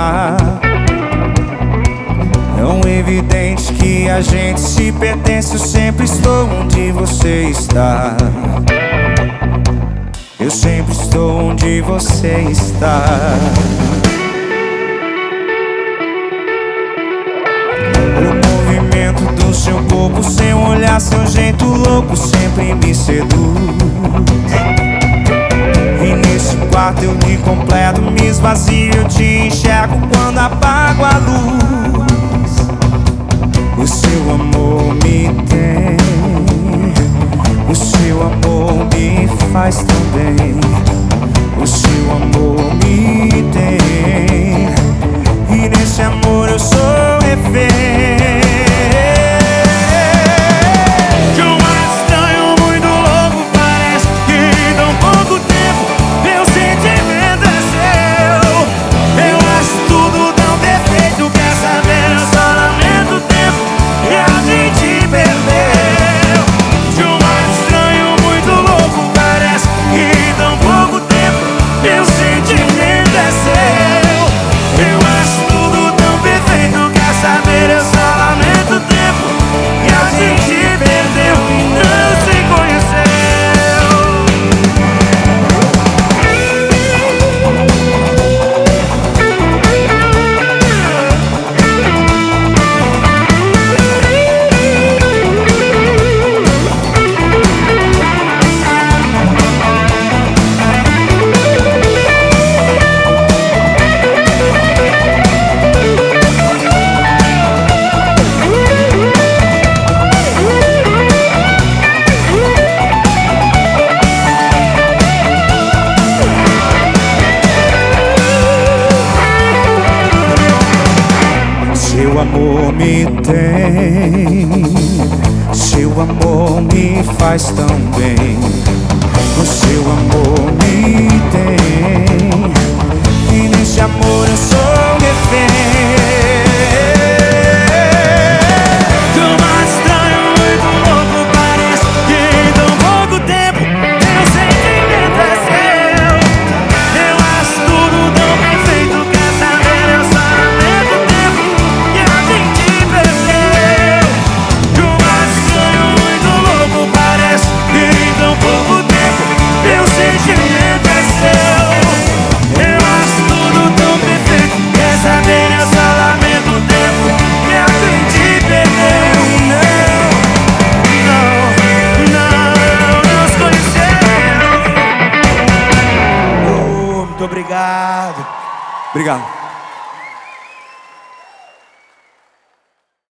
está. Tão evidente que a gente se pertence. Eu sempre estou onde você está. Eu sempre estou onde você está. O movimento do seu corpo, seu olhar, seu jeito louco sempre me seduz. E nesse quarto eu me completo, me esvazio, eu te enxergo quando apago a luz. O seu amor me tem, o seu amor me faz tão bem. O seu amor me tem, e nesse amor eu sou refém. Seu amor me tem, seu amor me faz tão bem. O seu amor me tem, e nesse amor eu sou refém. Muito obrigado. Obrigado.